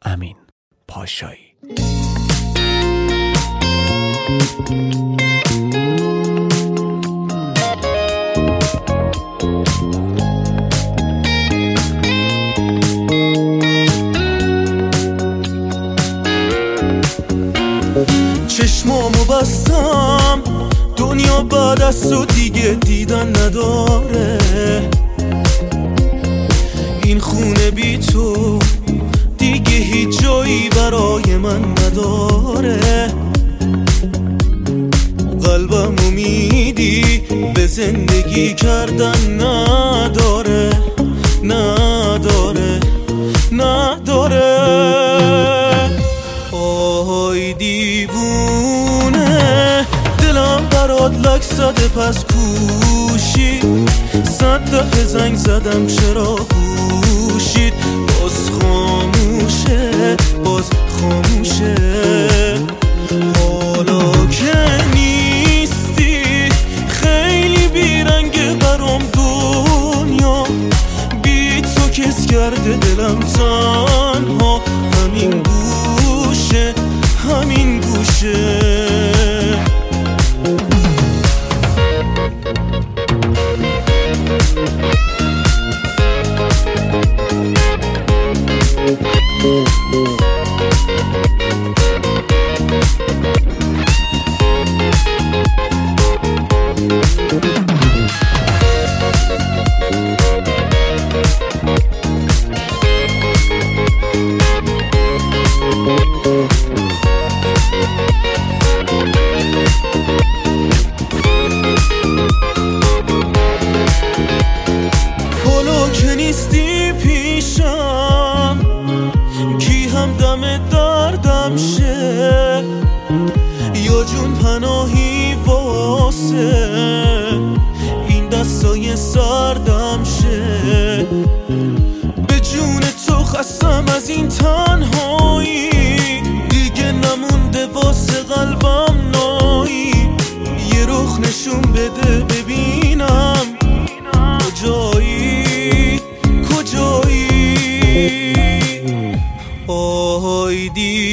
امین پاشایی. چشمامو بستم دنیا بعد از تو دیگه دیدن نداره، این خونه بی تو دیگه هیچ جایی برای من نداره. قلبم امیدی به زندگی کردن نداره، نداره، نداره. آهای دیوونه دلم برات لک زده پس کوشی، 100 دفعه زنگ زدم چرا گوشید باز خاموشه، باز خاموشه. حالا که نیستی خیلی بیرنگه برام دنیا، بی تو کس کرده دلم تنها، همین گوشه، همین گوشه. حالا که نیستی پیشم کی هم دم دردم شه، یا جون پناهی واسه این دستای سردم شه. به جون تو خستم از این تنهایی، دیگه نمونده واسه قلبم نایی. یه رخ نشون بده ببینم کجایی، کجایی. آهای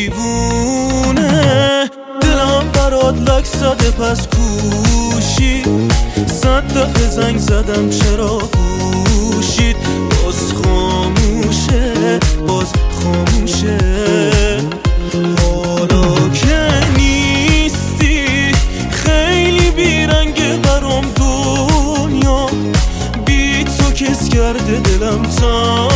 دیوونه دلم برات لک زده پس کوشی، 100 دفعه زنگ زدم چرا گوشید باز خاموشه، باز خاموشه. حالا که نیستی خیلی بیرنگه برام دنیا، بی تو کس کرده دلم تنها.